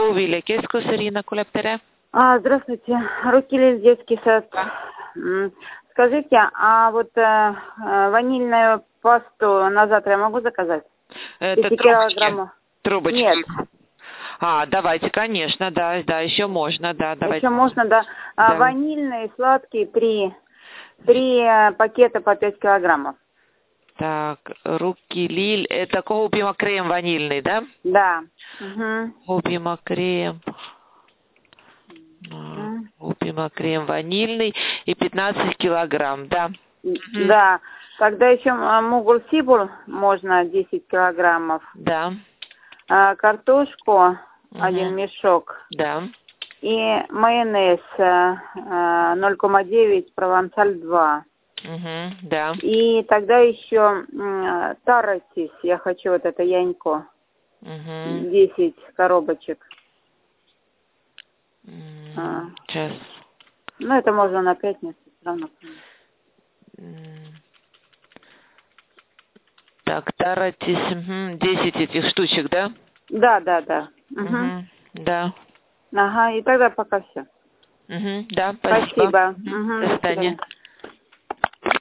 Proovile keskus, Irina kuuleb, tere. Здравствуйте, Рукилель, детский сад. Скажите, а вот ванильную пасту на завтра я могу заказать? Это 10 килограммов. Трубочки? Нет. Давайте, конечно, да, еще можно, да, давайте. Еще можно, да. Да. Ванильный, сладкий, 3 пакета по 5 килограммов. Так, Рукилель, это копимакрем ванильный, да? Да. Угу. Копимакрем. Копимакрем ванильный и 15 килограмм, да? Да. Тогда еще мугул-сибул можно 10 килограммов. Да. Картошку 1 мешок. Да. И майонез 0,9 провансаль 2. Да. И тогда еще таратис, я хочу вот это янько. 10 коробочек. Сейчас. Ну, это можно на пятницу все равно. Так, таратис, 10 этих штучек, да? Да, да, да. Да. Ага, и тогда пока все. Да, спасибо. Спасибо. До свидания.